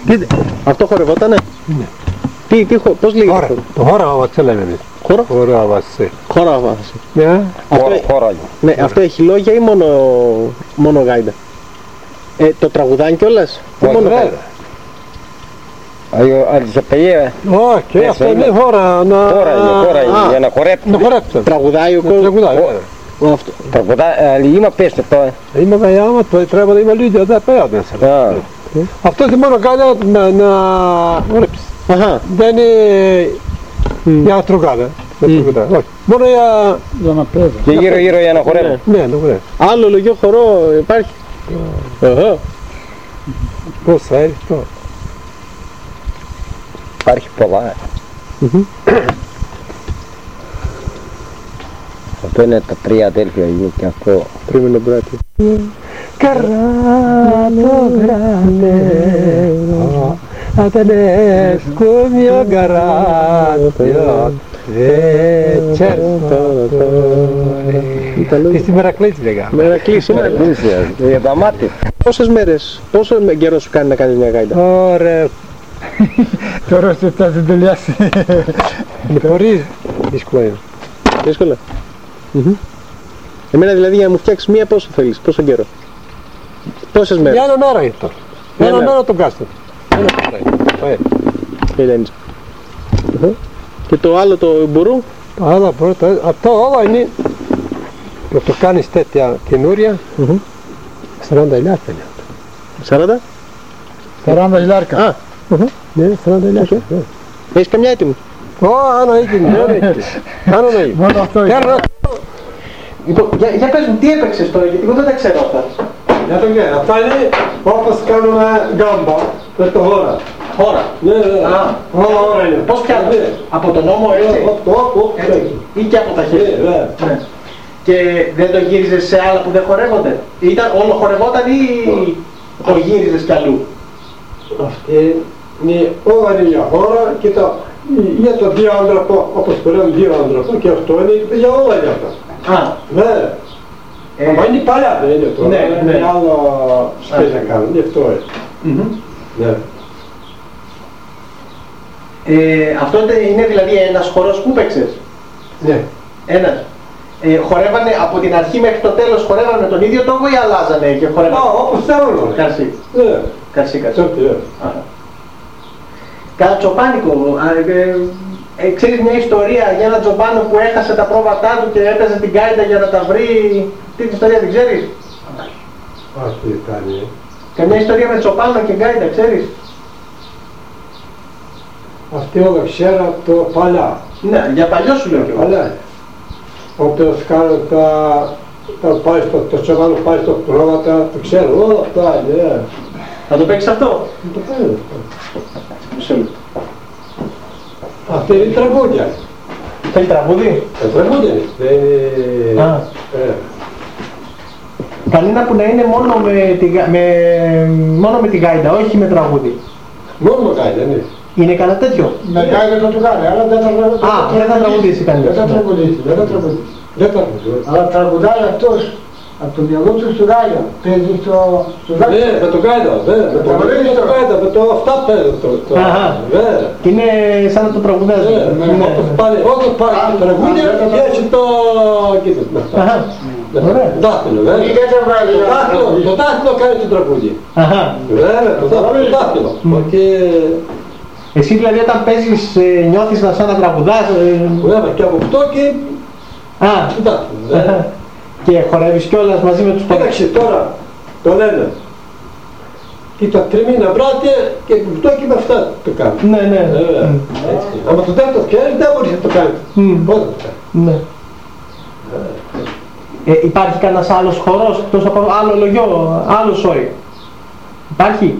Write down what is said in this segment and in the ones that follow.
Αυτό χορευότανε. Ναι. Πώς λέγεται αυτό? Το χοράβαση λέμε εμείς. Χοράβαση. Χοράβαση. Ναι. Ναι, αυτό έχει λόγια ή μόνο γάιντα? Το τραγουδάνε κιόλας? Όχι, όχι, αυτό είναι χώρα να... για να χορέψουν. Τραγουδάει ο κόσμος? Ali ima pesme to. Ima ga jama, to je treba da ima ljudi da peva μέσα. Αυτό είναι μόνο κάνει να χορέψει. Δεν είναι για να τραγουδάει. Μόνο για να παίζει. Και γύρω για να χορεύει. Ναι, να χορεύει. Άλλο λογικό χορό υπάρχει? Πώς θα έρθει αυτό? Υπάρχει πολλά. Αυτό είναι τα τρία αδέλφια και αυτό. Τρίμηνο μπράτι. Carrato granero, Atanesco mio garazzo, certo. Είστε Μερακλής λέγα. Μερακλής είναι. Για τα μάτια. Πόσες μέρες, πόσο καιρό σου κάνει να κάνεις μια γάιντα? Ωραία. Τώρα σε αυτά δεν τελειάσει. Είναι πολύ δύσκολο. Δύσκολα. Εμένα δηλαδή για να μου φτιάξεις μία πόσο θέλεις, πόσο καιρό? Πόσες μέρες? Για ένα μέρα είναι τώρα. Ένα μέρα τον κάστρο. Και το άλλο το μπουρού? Το άλλο μπουρού, αυτό όλα είναι να το κάνεις τέτοια καινούρια 40.000 είναι. 40? 40.000. Α, ναι, 40.000. Έχεις καμιά έτοιμη? Άνω έτοιμη, άνω έτοιμη. Μόνο αυτό είναι. Για πες μου, τι έπαιξες τώρα, γιατί εγώ δεν τα ξέρω αυτά. Για το γεια, αυτά είναι όπως κάνουμε γκάμπα με το χώρα. Χώρα? Ναι, χώρα είναι. Πώς πιάνεις? Από τον νόμο έτσι? Ή και από τα χέρια? Και δεν το γύριζες σε άλλα που δεν χορεύονται? Όλο χορευόταν ή το γύριζες κι αλλού? Αυτή είναι όλα είναι για χώρα και για το διάντραπο, όπως λέμε διάντραπο και αυτό είναι για όλα για αυτά. Ναι. Μα είναι παλιά, δεν είναι τώρα, είναι άλλο σπέζα κάνουν, γι' αυτό είναι. Αυτό είναι δηλαδή ένας χορός που παίξες? Ναι. Ένας. Χορεύανε από την αρχή μέχρι το τέλος, χορεύανε τον ίδιο τόπο ή αλλάζανε και χορεύανε? Όπως θέλουν. Καρσί. Ναι. Καρσί. Κάνα τσοπάνικο. Ξέρεις μια ιστορία για έναν τσοπάνο που έχασε τα πρόβατά του και έπαιζε την γκάιντα για να τα βρει? Τι την ιστορία την ξέρεις? Όχι, κάνει. Καμιά ιστορία με τσοπάνο και γκάιντα, ξέρεις? Αυτή όλα ξέρω από το παλιά. Ναι, για παλιό σου λέω και εγώ. Παλιά. Όποιος κάνει το τσοπάνο πάει στο πρόβατα, το ξέρω όλα αυτά, ναι. Θα το παίξεις αυτό? Θα το παίξεις αυτό. Μισό λεπτό. Αυτή είναι τραγούδια. Θέλει τραγούδι? Τραγούδια είναι. Κανένα που να είναι μόνο με τη γάιντα, όχι με τραγούδι. Μόνο με γάιντα, ναι. Είναι κανένα τέτοιο? Με γάιντα θα το κάνει, αλλά δεν θα τραγουδήσει κανείς. Δεν θα τραγουδήσει. Αλλά τραγουδάει αυτός. Από το μυαλό του στο γάιντα. Παίζει στο γάιντα. Ναι, με το γάιντα, με το αυτά παίζει. Και είναι σαν να το τραγουδάζει. Όπως πάει το τραγούδια και έτσι το δάχτυλο. Το δάχτυλο κάνει το τραγούδι. Το δάχτυλο. Εσύ δηλαδή όταν παίζεις νιώθεις σαν να τραγουδάς? Και από αυτό και το δάχτυλο. Και χορεύεις κιόλας μαζί με τους τόπους? Κοίταξε τώρα, το λένε. Και τα τριμήνα βράδια και αυτό και με αυτά το κάνουν. Ναι. Αλλά το δεν το φτιάχνει δεν μπορείς να το κάνεις. Πότε το κάνεις. Ναι. Υπάρχει κανένας άλλος χορός εκτός από άλλο λογιό, άλλο σόι? Υπάρχει?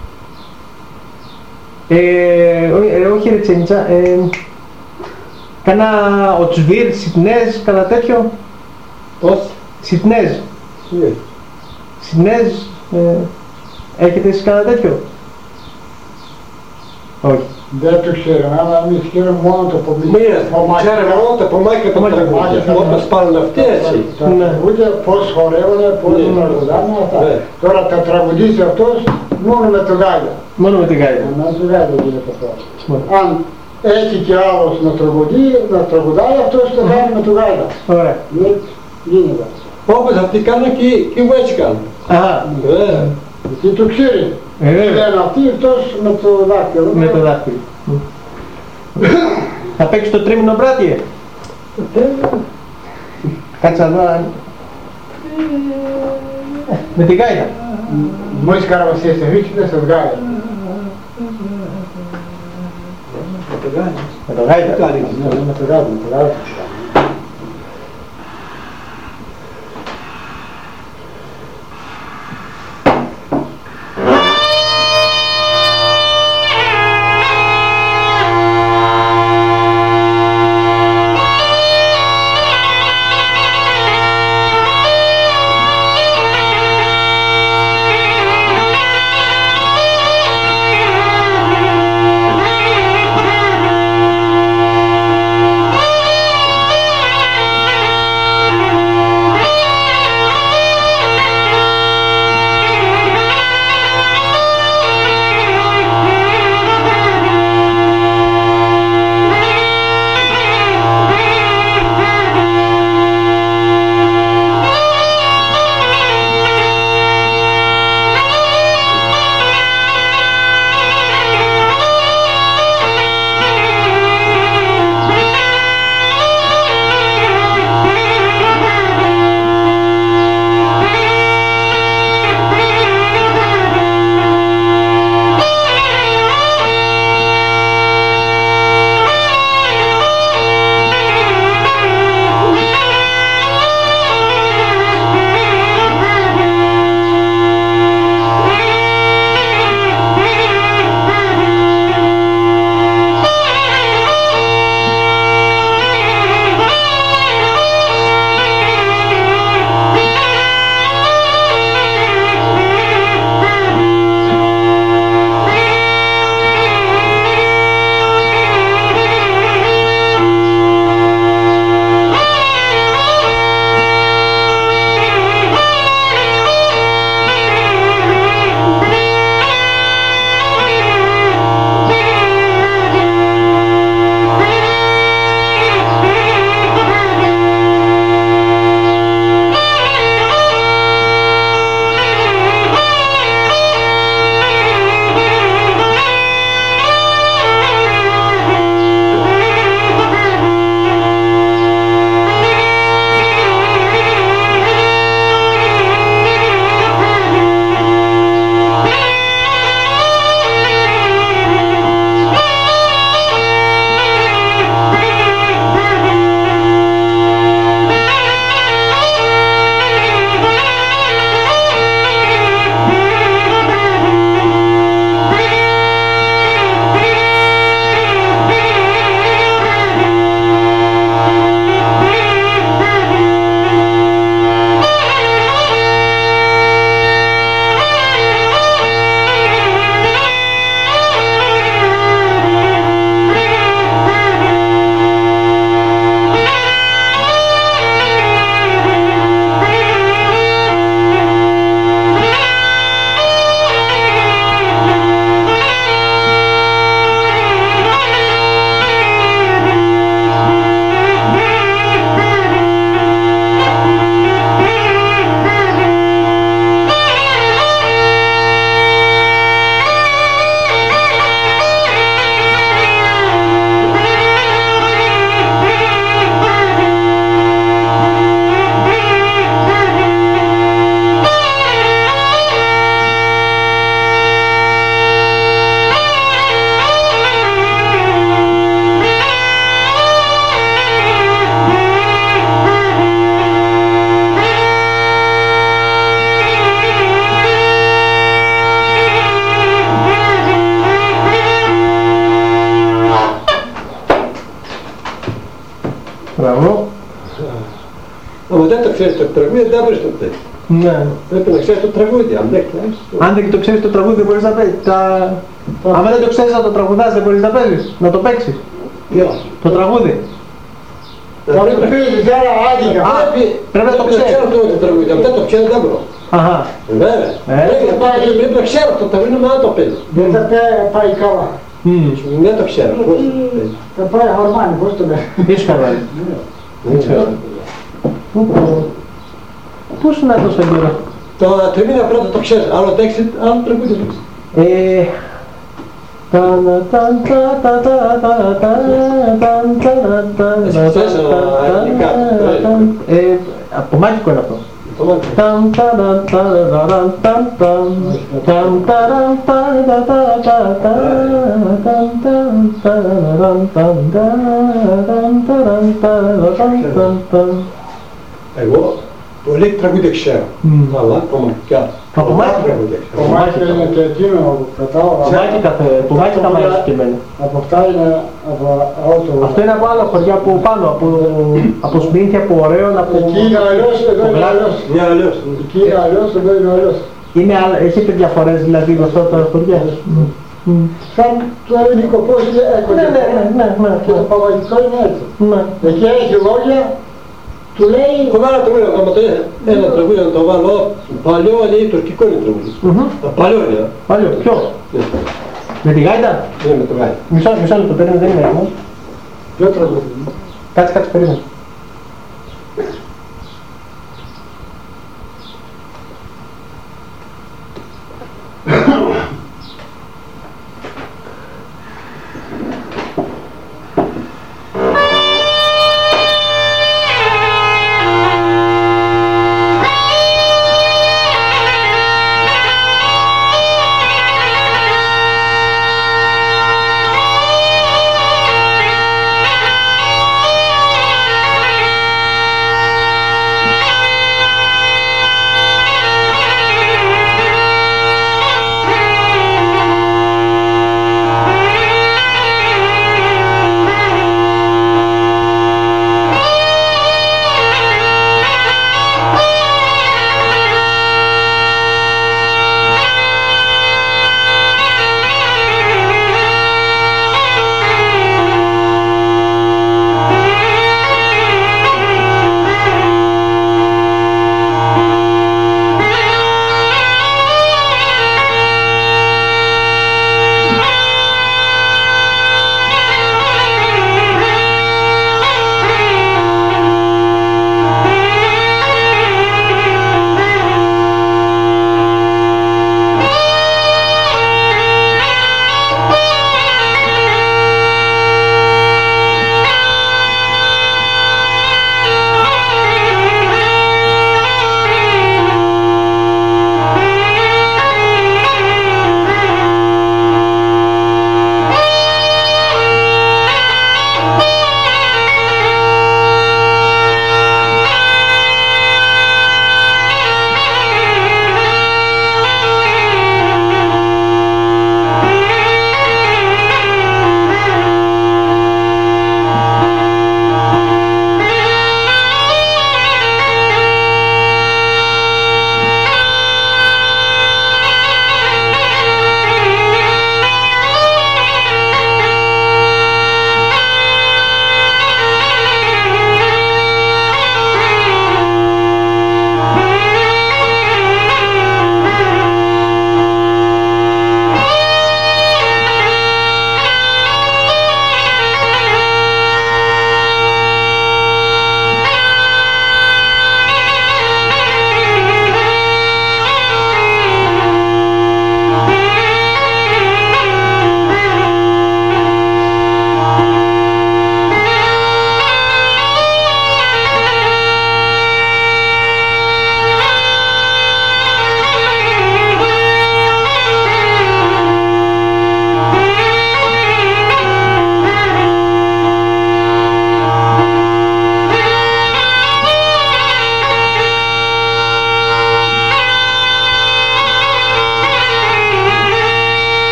Όχι ρε Τσένιτσα. Κανένα οτσβίρ, σιτνές, κανένα τέτοιο? Πώς? Σιτνές. Σιτνές, έχετε εσείς κανένα τέτοιο? Όχι. Δεν το ξέρουμε, αλλά εμείς ξέρουμε μόνο το πομίκι. Ξέρουμε μόνο τα πομάκια και τα τραγούδια. Όταν σπάνουν αυτοί έτσι. Τα τραγούδια, πώς χορεύουνε, πώς τραγουδάνε, αυτά. Τώρα τα τραγουδίζει αυτός μόνο με το γάιδα. Μόνο με την γάιδα. Με το γάιδα γίνεται αυτό. Αν έχει και άλλος να τραγουδάει, αυτός το κάνει με το γάιδα. Ωραία. Γίνεται. Όπως αυτοί κάνουν και οι έτσι κάνουν. Τι το ξέρει. Λένε αυτοί εκτός με το δάκτυλο. Με το δάκτυλο. Θα παίξεις το τρίμηνο μπράτιε. Κάτσε να δω. Με την γάιδα. Μόλις καραβασίες σε ρίξετε στο γάιδα. Με το γάιδα. Με το γάιδα. Μπράβο. Αλλά δεν το ξέρεις το τραγούδι, δεν μπορείς το πεις. Ναι. Πρέπει να ξέρεις το τραγούδι, αν δεν ξέρεις. Αν δεν το ξέρεις το τραγούδι, δεν μπορείς να πεις. Άμα δεν το ξέρεις να το τραγουδάς, δεν μπορείς να παίζεις, να το παίξεις. Ποιο? Το τραγούδι. Θα το παίζεις άρα άδικα. Πρέπει να το ξέρεις. Ξέρω το τραγούδι, αυτά το ξέρω δεν μπορώ. Αχα. Βέβαια. Πρέπει να ξέρω το τραγούδι, μα να το παίζω. Δεν θα πάει καλά. Δεν το ξέρω. Πώς το παίζει. Θα πάει χορμάνι, πώς το λέει. Δύσκολα. Δεν ξέρω. Πού σου να τόσο καιρό. Το τριμήνα πρώτα το ξέρεις, άλλο τέξι, άλλο τραγούδι το ξέρεις. Από μάγικο είναι αυτό. Εγώ πολύ τραγούδια ξέρω, αλλά κομματικά. Από μάγικα. Κομμάτια είναι και εκείνο που κατάλαβα. Που μάγικα μ' αρέσει και εμένα. Από αυτά είναι από άλλο. Αυτό είναι από άλλα χωριά από πάνω, από Σμήνθια, από Ωραίων, από... Εκεί είναι αλλιώς, εδώ είναι αλλιώς. Μια αλλιώς. Εκεί είναι αλλιώς, εδώ είναι αλλιώς. Έχετε διαφορές δηλαδή με αυτά τα χωριά. Σαν το ελληνικό πώς είναι έκουγε. Ναι. Και το παγωγικό είναι έτσι. Ναι. Εκεί έχει λόγια, του λέει... Έχω βάλει τραγούδια, άμα το ένα τραγούδι να το βάλω, παλιό λέει τουρκικό είναι τραγούδι. Παλιό είναι. Παλιό, ποιο? Με τη γάιτα? Ναι, με το γάιτα. Μισό λεπτό, περίμενε, δεν είμαι έτοιμος. Ποιο τραγούδι? Κάτσε, περίμενε.